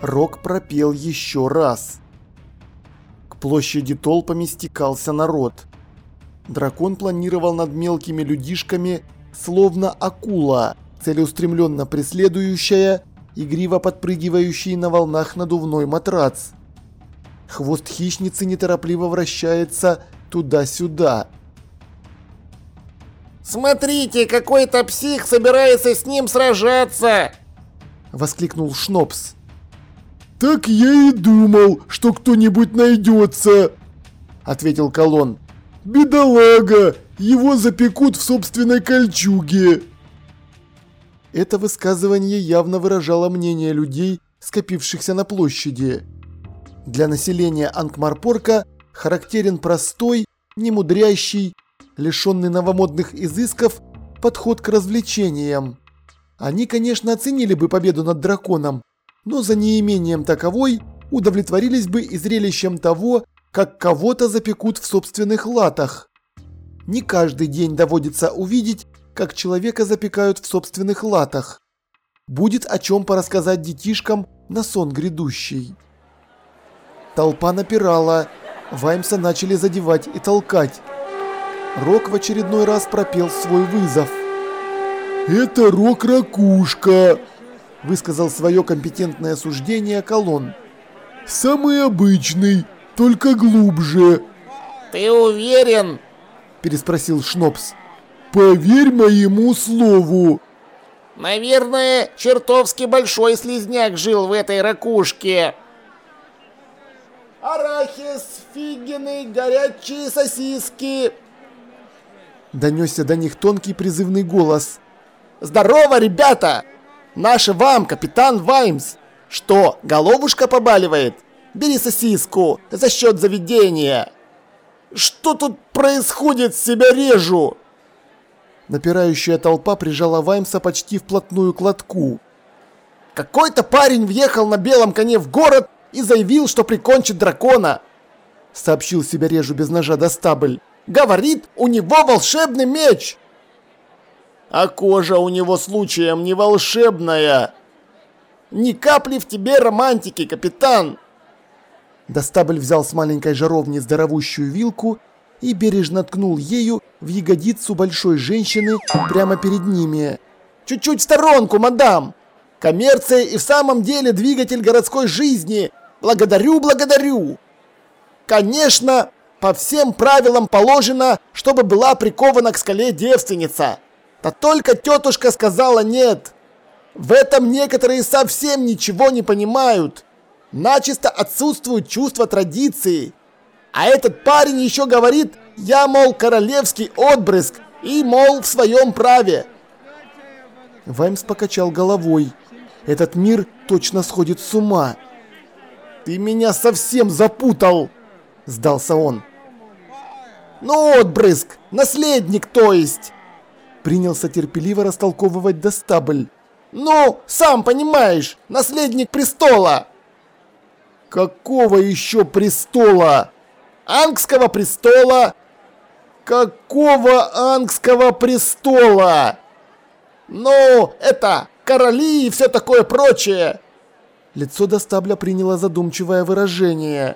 Рок пропел еще раз. К площади толпами стекался народ. Дракон планировал над мелкими людишками, словно акула, целеустремленно преследующая, игриво подпрыгивающий на волнах надувной матрац. Хвост хищницы неторопливо вращается туда-сюда. «Смотрите, какой-то псих собирается с ним сражаться!» — воскликнул Шнопс. «Так я и думал, что кто-нибудь найдется!» — ответил Колон. «Бедолага! Его запекут в собственной кольчуге!» Это высказывание явно выражало мнение людей, скопившихся на площади. Для населения Анкмарпорка характерен простой, немудрящий, лишенный новомодных изысков подход к развлечениям. Они, конечно, оценили бы победу над драконом, но за неимением таковой удовлетворились бы и зрелищем того, как кого-то запекут в собственных латах. Не каждый день доводится увидеть, как человека запекают в собственных латах. Будет о чем порассказать детишкам на сон грядущий. Толпа напирала, Ваймса начали задевать и толкать. Рок в очередной раз пропел свой вызов. «Это Рок-ракушка», – высказал свое компетентное суждение Колон. «Самый обычный, только глубже». «Ты уверен?» – переспросил Шнопс. «Поверь моему слову». «Наверное, чертовски большой слизняк жил в этой ракушке». «Арахис, фигины, горячие сосиски!» Донесся до них тонкий призывный голос. «Здорово, ребята! Наше вам, капитан Ваймс! Что, головушка побаливает? Бери сосиску за счет заведения!» «Что тут происходит, себя режу!» Напирающая толпа прижала Ваймса почти вплотную к лотку. «Какой-то парень въехал на белом коне в город и заявил, что прикончит дракона!» Сообщил себя режу без ножа Достабль. «Говорит, у него волшебный меч!» «А кожа у него случаем не волшебная!» «Ни капли в тебе романтики, капитан!» Достабль взял с маленькой жаровни здоровущую вилку и бережно ткнул ею в ягодицу большой женщины прямо перед ними. «Чуть-чуть в сторонку, мадам! Коммерция и в самом деле двигатель городской жизни! Благодарю, благодарю! Конечно, по всем правилам положено, чтобы была прикована к скале девственница. Да только тетушка сказала нет. В этом некоторые совсем ничего не понимают. Начисто отсутствует чувство традиции. А этот парень еще говорит, я, мол, королевский отпрыск и, мол, в своем праве». Ваймс покачал головой. Этот мир точно сходит с ума. «Ты меня совсем запутал!» – сдался он. «Ну, отпрыск, наследник, то есть!» Принялся терпеливо растолковывать Достабль. «Ну, сам понимаешь, наследник престола!» «Какого еще престола?» «Ангского престола!» «Какого ангского престола?» «Ну, это короли и все такое прочее!» Лицо Достабля приняло задумчивое выражение.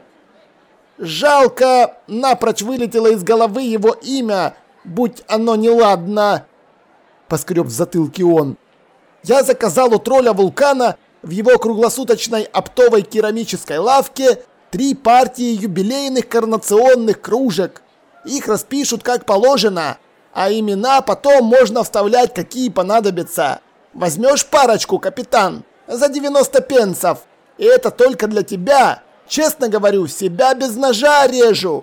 «Жалко, напрочь вылетело из головы его имя, будь оно неладно!» Поскреб в затылке он. «Я заказал у тролля Вулкана в его круглосуточной оптовой керамической лавке 3 партии юбилейных коронационных кружек. Их распишут как положено, а имена потом можно вставлять какие понадобятся. Возьмешь парочку, капитан, за 90 пенсов. И это только для тебя. Честно говорю, себя без ножа режу».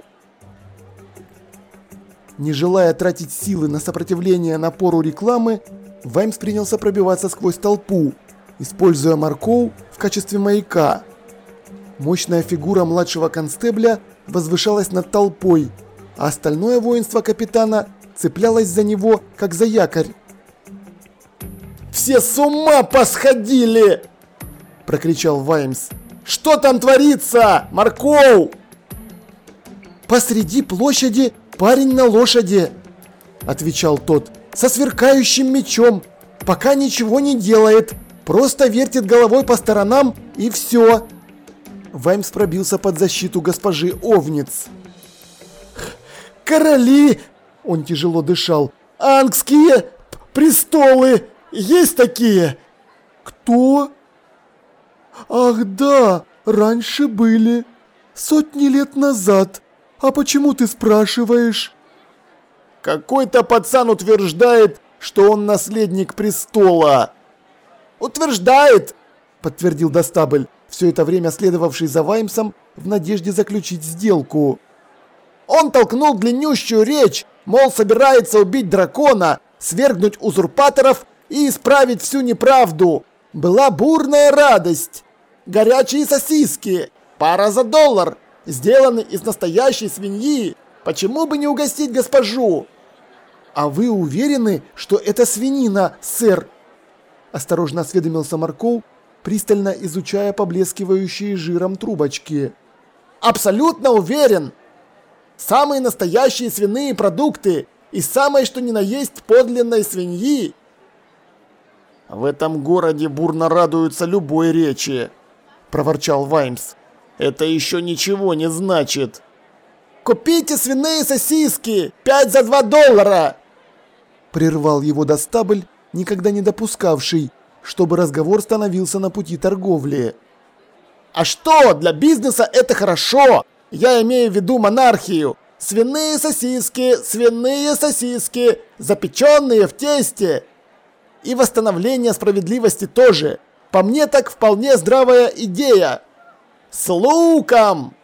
Не желая тратить силы на сопротивление напору рекламы, Ваймс принялся пробиваться сквозь толпу, используя Маркоу в качестве маяка. Мощная фигура младшего констебля возвышалась над толпой, а остальное воинство капитана цеплялось за него, как за якорь. «Все с ума посходили!» – прокричал Ваймс. «Что там творится, Маркоу?» «Посреди площади парень на лошади», – отвечал тот, – «со сверкающим мечом, пока ничего не делает, Просто вертит головой по сторонам и все. Ваймс пробился под защиту госпожи Овниц. Короли, он тяжело дышал, ангские престолы, есть такие? Кто? Ах да, раньше были, сотни лет назад. А почему ты спрашиваешь? Какой-то пацан утверждает, что он наследник престола. Утверждает, подтвердил Достабль, все это время следовавший за Ваймсом в надежде заключить сделку. Он толкнул длиннющую речь, мол, собирается убить дракона, свергнуть узурпаторов и исправить всю неправду. Была бурная радость. Горячие сосиски, пара за $1, сделаны из настоящей свиньи. Почему бы не угостить госпожу? А вы уверены, что это свинина, сэр? Осторожно осведомился Марков, пристально изучая поблескивающие жиром трубочки. Абсолютно уверен. Самые настоящие свиные продукты из самой что ни на есть подлинной свиньи. В этом городе бурно радуются любой речи, проворчал Ваймс. Это еще ничего не значит. Купите свиные сосиски, 5 за $2. Прервал его Достабль, никогда не допускавший, чтобы разговор становился на пути торговли. А что, для бизнеса это хорошо. Я имею в виду монархию. Свиные сосиски, запеченные в тесте. И восстановление справедливости тоже. По мне так вполне здравая идея. С луком!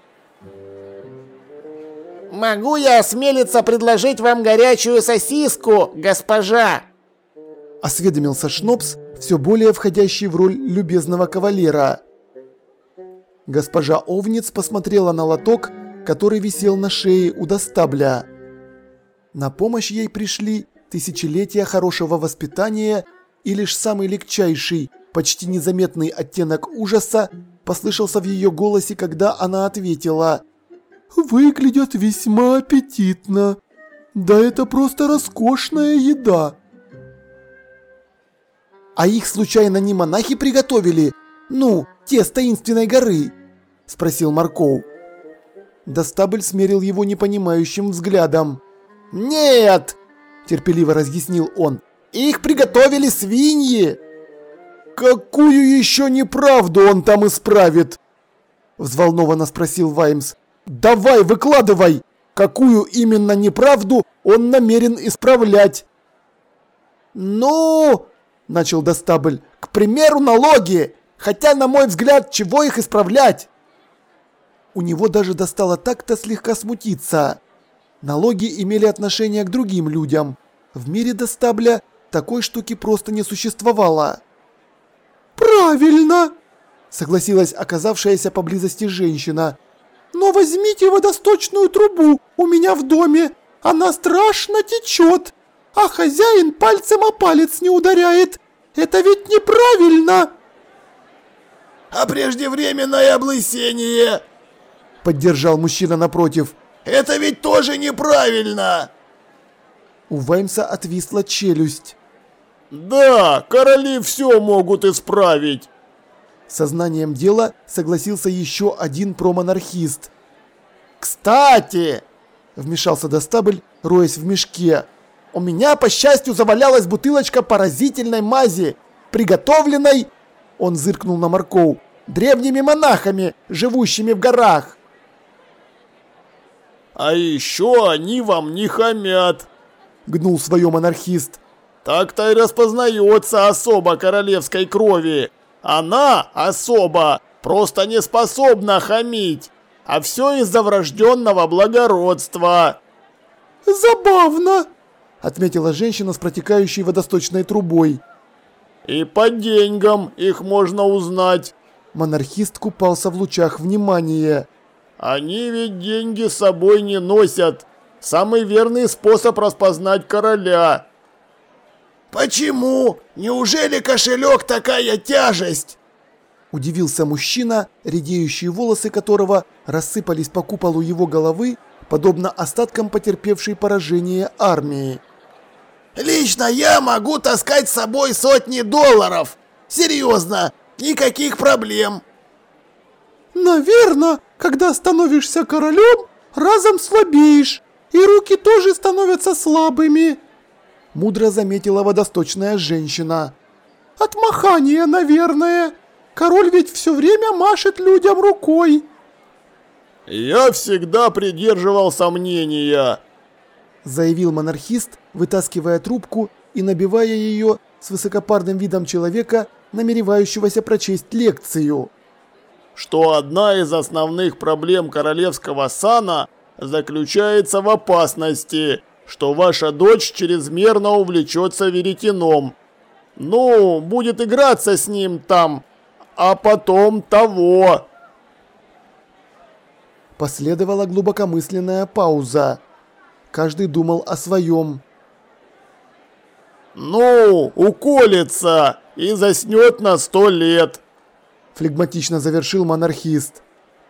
Могу я осмелиться предложить вам горячую сосиску, госпожа? Осведомился Шнопс, все более входящий в роль любезного кавалера. Госпожа Овниц посмотрела на лоток, который висел на шее у Достабля. На помощь ей пришли тысячелетия хорошего воспитания, и лишь самый легчайший, почти незаметный оттенок ужаса послышался в ее голосе, когда она ответила: «Выглядят весьма аппетитно. Да это просто роскошная еда». «А их случайно не монахи приготовили? Ну, те с таинственной горы?» – спросил Марков. Достабль смерил его непонимающим взглядом. «Нет!» – терпеливо разъяснил он. «Их приготовили свиньи!» «Какую еще неправду он там исправит?» – взволнованно спросил Ваймс. «Давай, выкладывай! Какую именно неправду он намерен исправлять?» «Ну...» – начал Достабль. «К примеру, налоги! Хотя, на мой взгляд, чего их исправлять?» У него даже достало так-то слегка смутиться. Налоги имели отношение к другим людям. В мире Достабля такой штуки просто не существовало. «Правильно!» – согласилась оказавшаяся поблизости женщина. «Но возьмите водосточную трубу у меня в доме. Она страшно течет, а хозяин пальцем о палец не ударяет. Это ведь неправильно!» «А преждевременное облысение!» – поддержал мужчина напротив. «Это ведь тоже неправильно!» У Ваймса отвисла челюсть. «Да, короли все могут исправить!» Сознанием дела согласился еще один промонархист. «Кстати!» – вмешался Достабль, роясь в мешке. «У меня, по счастью, завалялась бутылочка поразительной мази, приготовленной...» Он зыркнул на Марков. «Древними монахами, живущими в горах!» «А еще они вам не хамят!» – гнул свое монархист. «Так-то и распознается особа королевской крови. Она, особа, просто не способна хамить. А все из-за врожденного благородства». «Забавно», – отметила женщина с протекающей водосточной трубой. «И по деньгам их можно узнать». Монархист купался в лучах внимания. «Они ведь деньги с собой не носят. Самый верный способ распознать короля». «Почему? Неужели кошелек такая тяжесть?» Удивился мужчина, редеющие волосы которого рассыпались по куполу его головы, подобно остаткам потерпевшей поражение армии. «Лично я могу таскать с собой сотни $. Серьезно, никаких проблем. Наверное, когда становишься королем, разом слабеешь, и руки тоже становятся слабыми. Мудро заметила водосточная женщина. От махания, наверное. Король ведь все время машет людям рукой. «Я всегда придерживался мнения», — заявил монархист, вытаскивая трубку и набивая ее с высокопарным видом человека, намеревающегося прочесть лекцию. «что одна из основных проблем королевского сана заключается в опасности, что ваша дочь чрезмерно увлечется веретеном. Ну, будет играться с ним там, а потом того». Последовала глубокомысленная пауза. Каждый думал о своем. «Ну, уколется и заснет на 100 лет», — флегматично завершил монархист.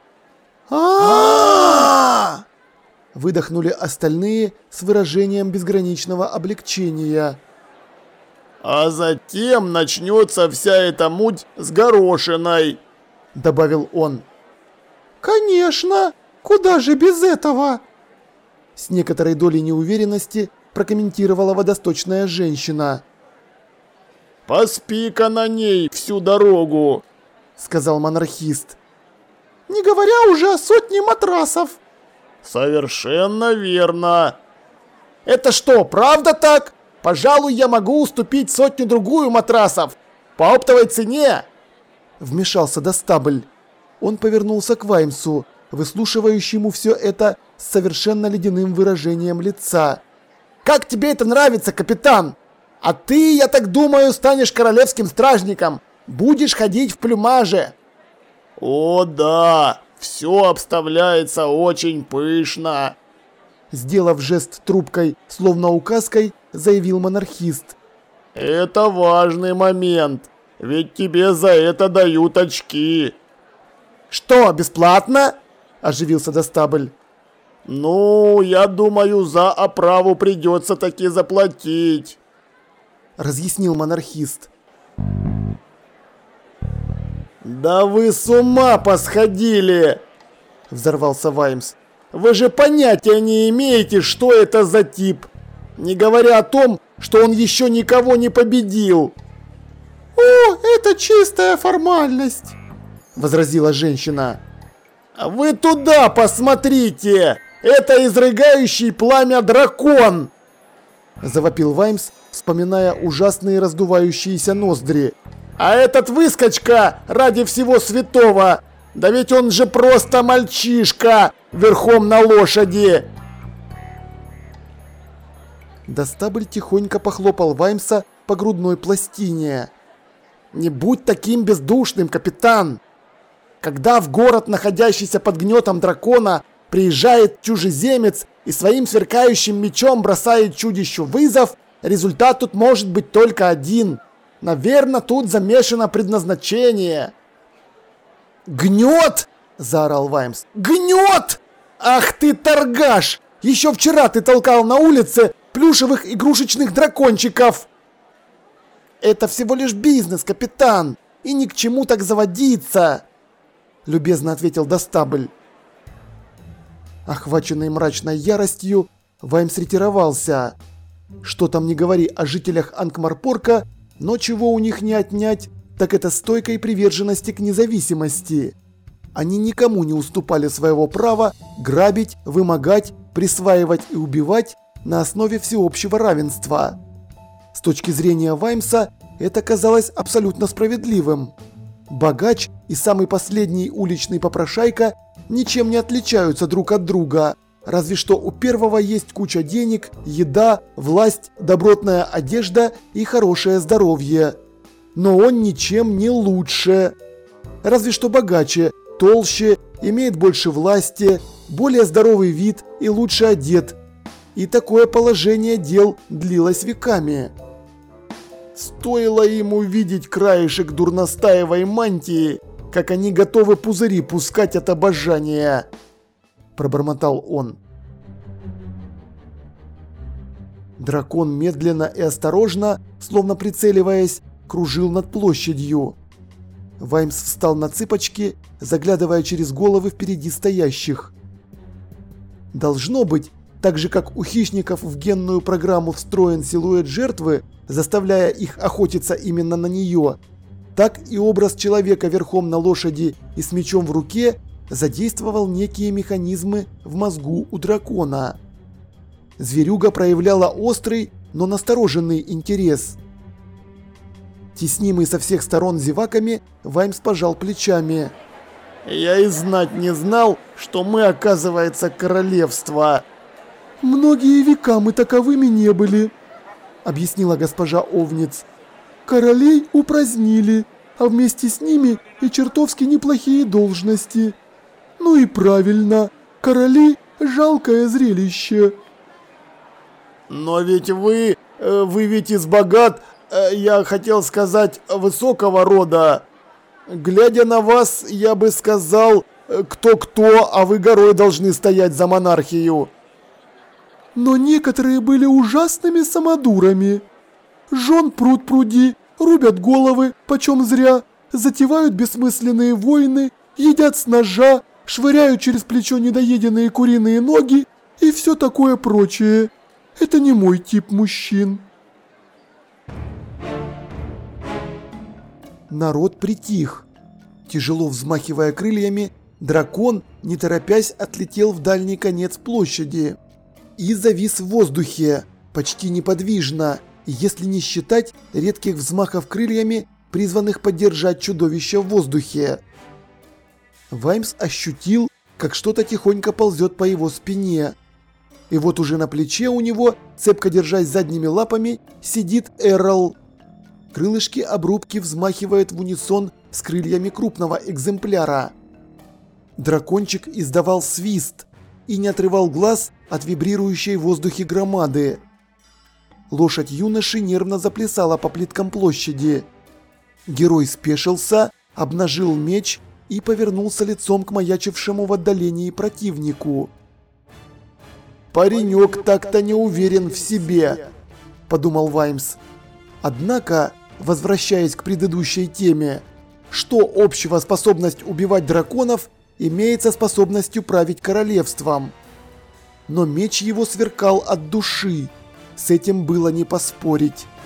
А-а-а! Выдохнули остальные с выражением безграничного облегчения. «А затем начнется вся эта муть с горошиной», — добавил он. «Конечно! Куда же без этого?» С некоторой долей неуверенности прокомментировала водосточная женщина. «Поспи-ка на ней всю дорогу», — сказал монархист. «Не говоря уже о сотне матрасов». «Совершенно верно». «Это что, правда так? Пожалуй, я могу уступить 100-другую матрасов. По оптовой цене». Вмешался Достабль. Он повернулся к Ваймсу, выслушивающему все это с совершенно ледяным выражением лица. «Как тебе это нравится, капитан? А ты, я так думаю, станешь королевским стражником. Будешь ходить в плюмаже». «О да, все обставляется очень пышно», — сделав жест трубкой, словно указкой, заявил монархист. «Это важный момент, ведь тебе за это дают очки». «Что, бесплатно?» – оживился Достабль. «Ну, я думаю, за оправу придется таки заплатить», – разъяснил монархист. «Да вы с ума посходили!» – взорвался Ваймс. «Вы же понятия не имеете, что это за тип, не говоря о том, что он еще никого не победил». «О, это чистая формальность», — возразила женщина. «Вы туда посмотрите! Это изрыгающий пламя дракон!» — завопил Ваймс, вспоминая ужасные раздувающиеся ноздри. «А этот выскочка, ради всего святого! Да ведь он же просто мальчишка, верхом на лошади!» Достабль тихонько похлопал Ваймса по грудной пластине. «Не будь таким бездушным, капитан! Когда в город, находящийся под гнетом дракона, приезжает чужеземец и своим сверкающим мечом бросает чудищу вызов, результат тут может быть только один. Наверное, тут замешано предназначение». «Гнет!» – заорал Ваймс. «Гнет! Ах ты, торгаш! Еще вчера ты толкал на улице плюшевых игрушечных дракончиков!» «Это всего лишь бизнес, капитан, и ни к чему так заводиться!» – любезно ответил Достабль. Охваченный мрачной яростью, Ваймс ретировался. Что там не говори о жителях Анкмарпорка, но чего у них не отнять, так это стойкой приверженности к независимости. Они никому не уступали своего права грабить, вымогать, присваивать и убивать на основе всеобщего равенства. С точки зрения Ваймса это казалось абсолютно справедливым. Богач и самый последний уличный попрошайка ничем не отличаются друг от друга, разве что у первого есть куча денег, еда, власть, добротная одежда и хорошее здоровье. Но он ничем не лучше. Разве что богаче, толще, имеет больше власти, более здоровый вид и лучше одет. И такое положение дел длилось веками. Стоило им увидеть краешек дурностаевой мантии, как они готовы пузыри пускать от обожания, пробормотал он. Дракон медленно и осторожно, словно прицеливаясь, кружил над площадью. Ваймс встал на цыпочки, заглядывая через головы впереди стоящих. Должно быть, так же как у хищников в генную программу встроен силуэт жертвы, заставляя их охотиться именно на нее, так и образ человека верхом на лошади и с мечом в руке задействовал некие механизмы в мозгу у дракона. Зверюга проявляла острый, но настороженный интерес. Теснимый со всех сторон зеваками, Ваймс пожал плечами. «Я и знать не знал, что мы, оказывается, королевство». «Многие века мы таковыми не были», — объяснила госпожа Овниц. «Королей упразднили, а вместе с ними и чертовски неплохие должности. Ну и правильно, короли – жалкое зрелище». «Но ведь вы ведь из я хотел сказать, высокого рода. Глядя на вас, я бы сказал, кто-кто, а вы горой должны стоять за монархию». «Но некоторые были ужасными самодурами. Жен пруд-пруди, рубят головы, почем зря, затевают бессмысленные войны, едят с ножа, швыряют через плечо недоеденные куриные ноги и все такое прочее. Это не мой тип мужчин». Народ притих. Тяжело взмахивая крыльями, дракон, не торопясь, отлетел в дальний конец площади и завис в воздухе, почти неподвижно, если не считать редких взмахов крыльями, призванных поддержать чудовище в воздухе. Ваймс ощутил, как что-то тихонько ползет по его спине. И вот уже на плече у него, цепко держась задними лапами, сидит Эрл. Крылышки обрубки взмахивают в унисон с крыльями крупного экземпляра. Дракончик издавал свист и не отрывал глаз от вибрирующей в воздухе громады. Лошадь юноши нервно заплясала по плиткам площади. Герой спешился, обнажил меч и повернулся лицом к маячившему в отдалении противнику. «Паренек так-то не уверен в себе», – подумал Ваймс. Однако, возвращаясь к предыдущей теме, что общего способность убивать драконов имеет со способностью править королевством? Но меч его сверкал от души, с этим было не поспорить.